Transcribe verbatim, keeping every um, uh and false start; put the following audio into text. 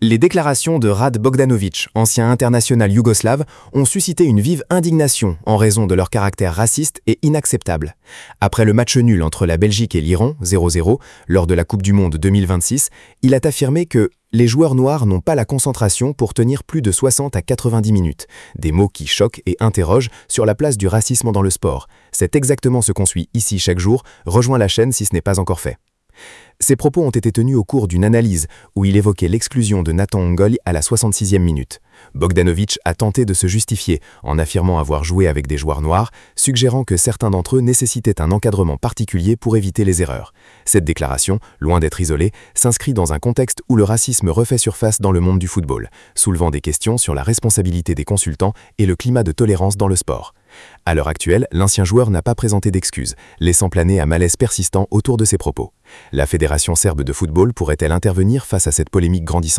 Les déclarations de Rad Bogdanović, ancien international yougoslave, ont suscité une vive indignation en raison de leur caractère raciste et inacceptable. Après le match nul entre la Belgique et l'Iran, zéro zéro, lors de la Coupe du Monde deux mille vingt-six, il a affirmé que les joueurs noirs n'ont pas la concentration pour tenir plus de soixante à quatre-vingt-dix minutes. Des mots qui choquent et interrogent sur la place du racisme dans le sport. C'est exactement ce qu'on suit ici chaque jour. Rejoins la chaîne si ce n'est pas encore fait. Ces propos ont été tenus au cours d'une analyse où il évoquait l'exclusion de Nathan Ngoli à la soixante-sixième minute. Bogdanović a tenté de se justifier en affirmant avoir joué avec des joueurs noirs, suggérant que certains d'entre eux nécessitaient un encadrement particulier pour éviter les erreurs. Cette déclaration, loin d'être isolée, s'inscrit dans un contexte où le racisme refait surface dans le monde du football, soulevant des questions sur la responsabilité des consultants et le climat de tolérance dans le sport. À l'heure actuelle, l'ancien joueur n'a pas présenté d'excuses, laissant planer un malaise persistant autour de ses propos. La Fédération serbe de football pourrait-elle intervenir face à cette polémique grandissante ?